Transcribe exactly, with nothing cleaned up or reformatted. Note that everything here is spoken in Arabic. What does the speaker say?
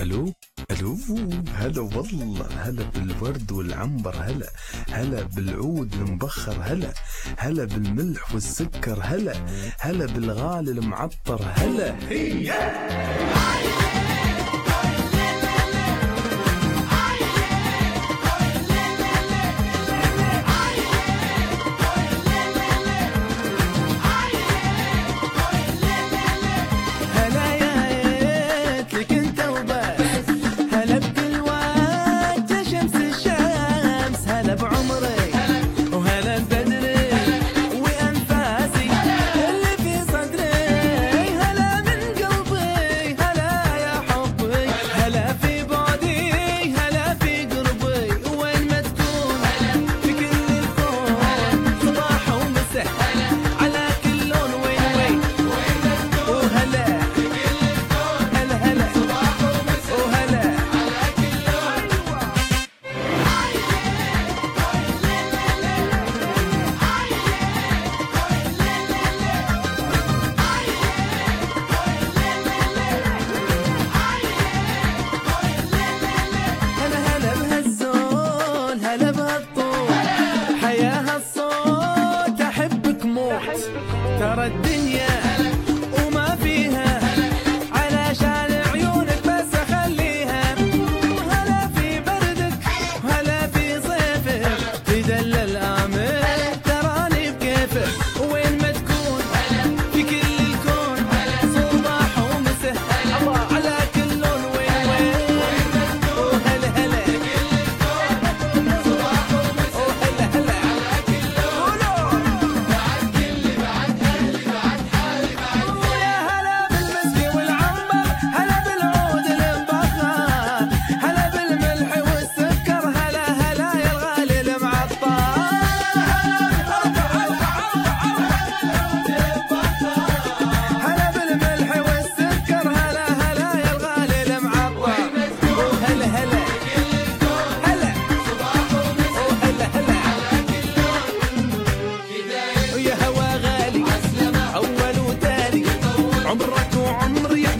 الو الو هلا والله، هلا بالورد والعنبر، هلا هلا بالعود المبخر، هلا هلا بالملح والسكر، هلا هلا بالغالي المعطر، هلا هي ترى الدنيا وما فيها علشان عيونك بس اخليها، هلا في بردك هلا في صيفك تدلل امل تراني بكيفك، وين ما تكون في كل الكون صباح ومساء على كل لون، وين وين وهلا هلا في كل الكون صباح ومساء وهلا هلا على كل لون بعد كل بعد عمرك وعمري